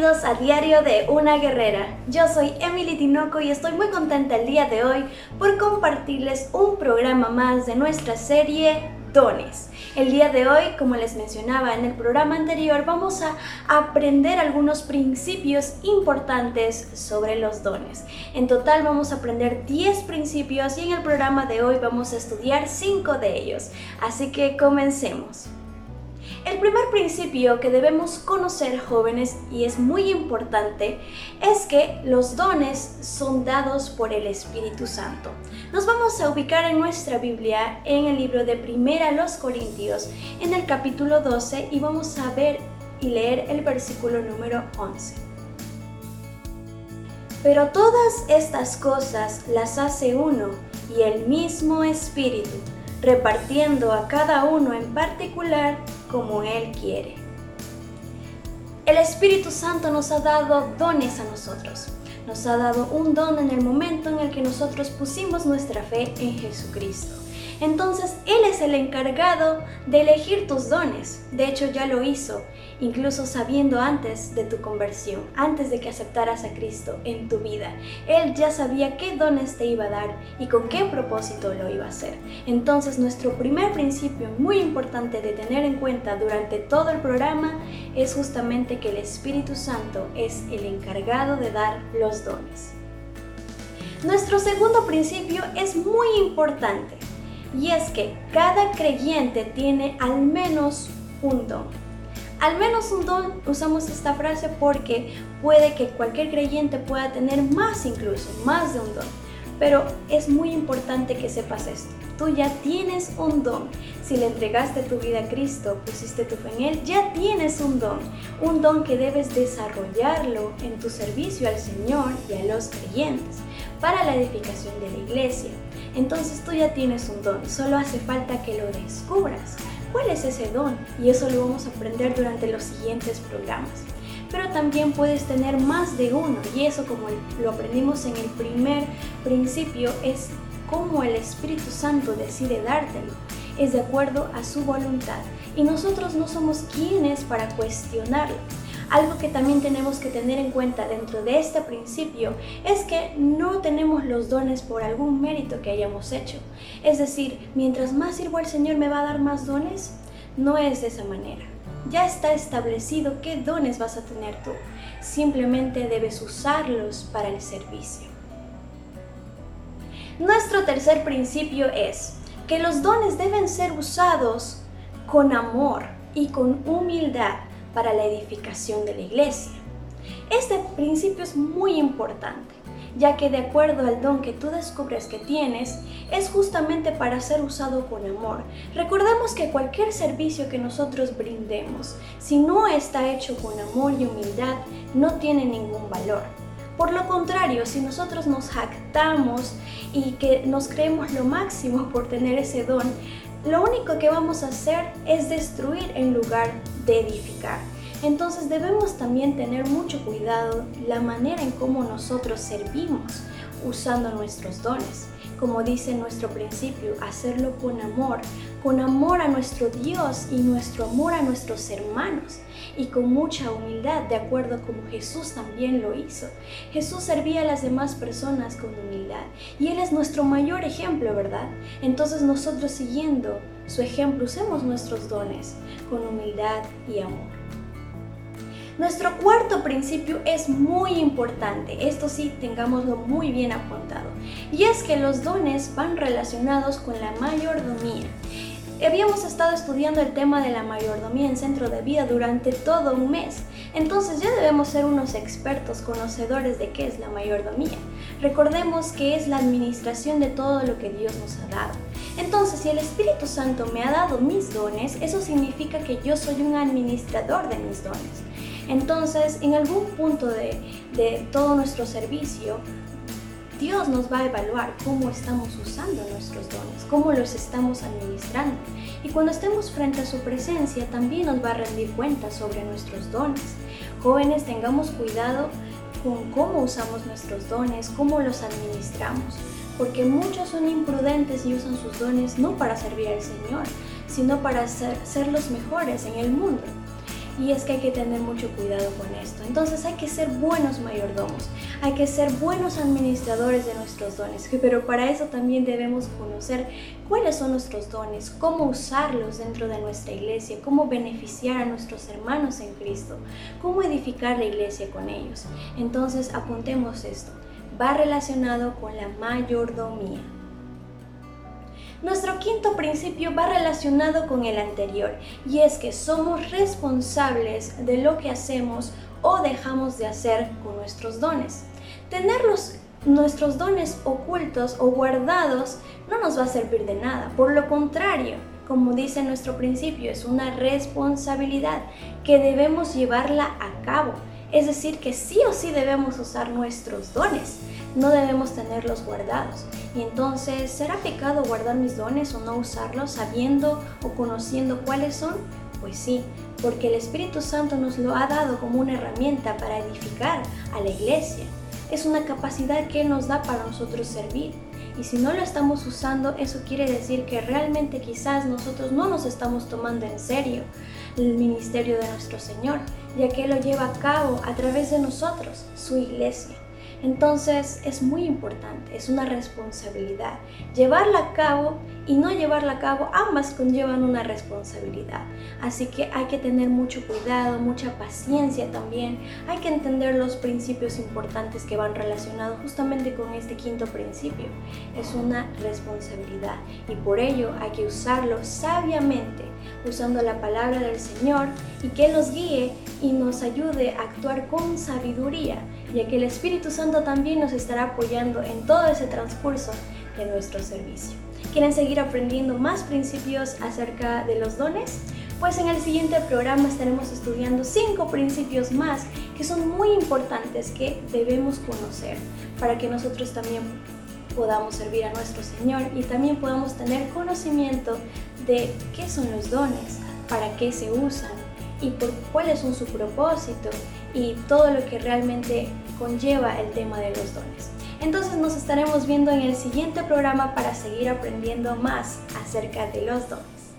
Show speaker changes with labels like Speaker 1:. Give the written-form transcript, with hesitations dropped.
Speaker 1: Bienvenidos a Diario de una Guerrera. Yo soy Emily Tinoco y estoy muy contenta el día de hoy por compartirles un programa más de nuestra serie Dones. El día de hoy, como les mencionaba en el programa anterior, vamos a aprender algunos principios importantes sobre los dones. En total vamos a aprender 10 principios y en el programa de hoy vamos a estudiar 5 de ellos. Así que comencemos. El primer principio que debemos conocer, jóvenes, y es muy importante, es que los dones son dados por el Espíritu Santo. Nos vamos a ubicar en nuestra Biblia en el libro de Primera a los Corintios, en el capítulo 12, y vamos a ver y leer el versículo número 11. Pero todas estas cosas las hace uno y el mismo Espíritu, repartiendo a cada uno en particular como Él quiere. El Espíritu Santo nos ha dado dones a nosotros. Nos ha dado un don en el momento en el que nosotros pusimos nuestra fe en Jesucristo. Entonces, Él es el encargado de elegir tus dones. De hecho, ya lo hizo, incluso sabiendo antes de tu conversión, antes de que aceptaras a Cristo en tu vida. Él ya sabía qué dones te iba a dar y con qué propósito lo iba a hacer. Entonces, nuestro primer principio muy importante de tener en cuenta durante todo el programa es justamente que el Espíritu Santo es el encargado de dar los dones. Nuestro segundo principio es muy importante. Y es que cada creyente tiene al menos un don. Al menos un don, usamos esta frase porque puede que cualquier creyente pueda tener más, incluso más de un don. Pero es muy importante que sepas esto. Tú ya tienes un don. Si le entregaste tu vida a Cristo, pusiste tu fe en Él, ya tienes un don que debes desarrollarlo en tu servicio al Señor y a los creyentes para la edificación de la iglesia. Entonces tú ya tienes un don, solo hace falta que lo descubras. ¿Cuál es ese don? Y eso lo vamos a aprender durante los siguientes programas. Pero también puedes tener más de uno, y eso, como lo aprendimos en el primer principio, es cómo el Espíritu Santo decide dártelo. Es de acuerdo a su voluntad, y nosotros no somos quienes para cuestionarlo. Algo que también tenemos que tener en cuenta dentro de este principio es que no tenemos los dones por algún mérito que hayamos hecho. Es decir, mientras más sirvo al Señor me va a dar más dones. No es de esa manera. Ya está establecido qué dones vas a tener tú. Simplemente debes usarlos para el servicio. Nuestro tercer principio es que los dones deben ser usados con amor y con humildad para la edificación de la iglesia. Este principio es muy importante, ya que de acuerdo al don que tú descubres que tienes, es justamente para ser usado con amor. Recordemos que cualquier servicio que nosotros brindemos, si no está hecho con amor y humildad, no tiene ningún valor. Por lo contrario, si nosotros nos jactamos y que nos creemos lo máximo por tener ese don, lo único que vamos a hacer es destruir en lugar de edificar. Entonces debemos también tener mucho cuidado la manera en cómo nosotros servimos usando nuestros dones. Como dice nuestro principio, hacerlo con amor a nuestro Dios y nuestro amor a nuestros hermanos, y con mucha humildad, de acuerdo como Jesús también lo hizo. Jesús servía a las demás personas con humildad, y Él es nuestro mayor ejemplo, ¿verdad? Entonces nosotros, siguiendo su ejemplo, usemos nuestros dones con humildad y amor. Nuestro cuarto principio es muy importante, esto sí, tengámoslo muy bien apuntado, y es que los dones van relacionados con la mayordomía. Habíamos estado estudiando el tema de la mayordomía en Centro de Vida durante todo un mes, entonces ya debemos ser unos expertos conocedores de qué es la mayordomía. Recordemos que es la administración de todo lo que Dios nos ha dado. Entonces, si el Espíritu Santo me ha dado mis dones, eso significa que yo soy un administrador de mis dones. Entonces, en algún punto de todo nuestro servicio, Dios nos va a evaluar cómo estamos usando nuestros dones, cómo los estamos administrando. Y cuando estemos frente a su presencia, también nos va a rendir cuenta sobre nuestros dones. Jóvenes, tengamos cuidado con cómo usamos nuestros dones, cómo los administramos, porque muchos son imprudentes y usan sus dones no para servir al Señor, sino para ser los mejores en el mundo. Y es que hay que tener mucho cuidado con esto. Entonces hay que ser buenos mayordomos, hay que ser buenos administradores de nuestros dones, pero para eso también debemos conocer cuáles son nuestros dones, cómo usarlos dentro de nuestra iglesia, cómo beneficiar a nuestros hermanos en Cristo, cómo edificar la iglesia con ellos. Entonces apuntemos esto, va relacionado con la mayordomía. Nuestro quinto principio va relacionado con el anterior, y es que somos responsables de lo que hacemos o dejamos de hacer con nuestros dones. Tener nuestros dones ocultos o guardados no nos va a servir de nada, por lo contrario, como dice nuestro principio, es una responsabilidad que debemos llevarla a cabo. Es decir, que sí o sí debemos usar nuestros dones, no debemos tenerlos guardados. Y entonces, ¿será pecado guardar mis dones o no usarlos sabiendo o conociendo cuáles son? Pues sí, porque el Espíritu Santo nos lo ha dado como una herramienta para edificar a la iglesia. Es una capacidad que Él nos da para nosotros servir. Y si no lo estamos usando, eso quiere decir que realmente quizás nosotros no nos estamos tomando en serio el ministerio de nuestro Señor, ya que Él lo lleva a cabo a través de nosotros, su iglesia. Entonces es muy importante, es una responsabilidad. Llevarla a cabo y no llevarla a cabo, ambas conllevan una responsabilidad. Así que hay que tener mucho cuidado, mucha paciencia también. Hay que entender los principios importantes que van relacionados justamente con este quinto principio. Es una responsabilidad y por ello hay que usarlo sabiamente, usando la palabra del Señor y que Él nos guíe y nos ayude a actuar con sabiduría, ya que el Espíritu Santo también nos estará apoyando en todo ese transcurso de nuestro servicio. ¿Quieren seguir aprendiendo más principios acerca de los dones? Pues en el siguiente programa estaremos estudiando 5 principios más que son muy importantes que debemos conocer para que nosotros también podamos servir a nuestro Señor y también podamos tener conocimiento de qué son los dones, para qué se usan y por cuáles son su propósito y todo lo que realmente conlleva el tema de los dones. Entonces nos estaremos viendo en el siguiente programa para seguir aprendiendo más acerca de los dones.